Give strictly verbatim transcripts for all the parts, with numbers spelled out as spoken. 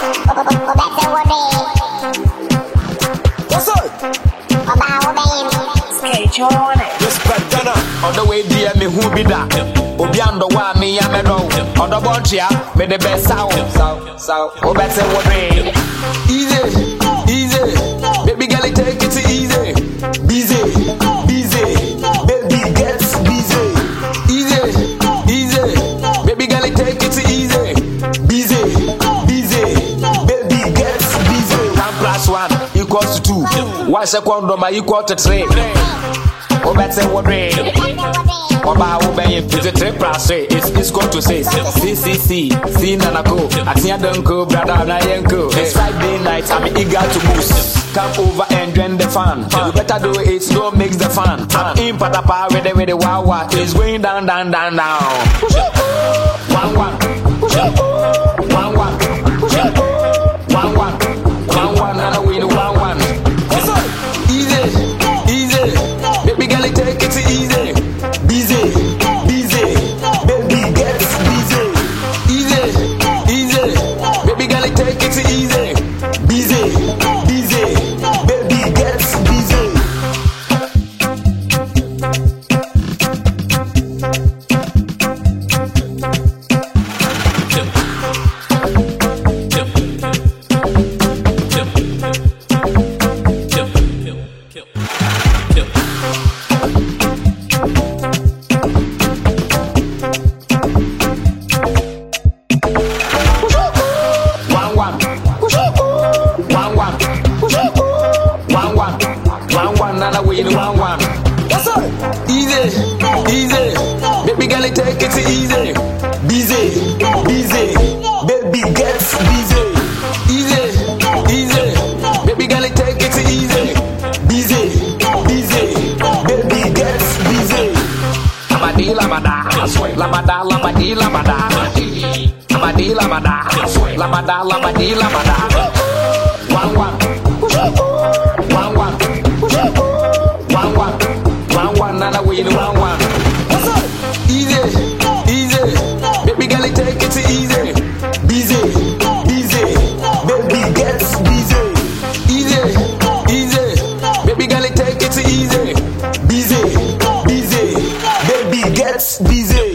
What's up? Respect Ghana. On the way, dear me, who be that? Obiando wa me ya me no. On the bunchia, me the best sound. Sound, sound. Oh, better what me. Easy, easy. Baby girl, take it easy. Busy, busy. Baby gets busy. Easy, easy. Baby girl, take it easy. Busy, busy. Baby gets busy. One plus one equals to two. One second number equal to three. Oh, better what me. Oba obey fifty three plus three. It's it's going to say C C C C Nanako. Atia Dunko, brother Nayenko. It's Friday night, I'm eager to boost. Come over and join the fun. You better do it, don't mix the fun. I'm in Patapa with the with the wow wow. It's going down, down, down, down. One one, one one, one one, one one, and I win one one. Easy, easy, baby girl, take it easy. Busy, busy, baby gets busy. Easy, easy, baby girl, take it easy. Busy, busy, baby gets busy. One one. What's up? Easy, easy. Baby girl, take it easy. Busy, busy. Baby gets busy. Easy, easy. Baby girl, take it easy. Busy, busy. Baby gets busy. Labadi labada, labada labadi labada. Labadi labada, labada labadi labada. One one, one one. One one, one one, and I win one one. What's up? Easy, easy. Baby girl, take it easy. Busy, busy. Baby gets busy. Easy, easy. Baby girl, take it easy. Busy, busy. Baby gets busy.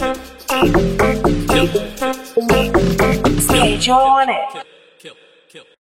Stage on it.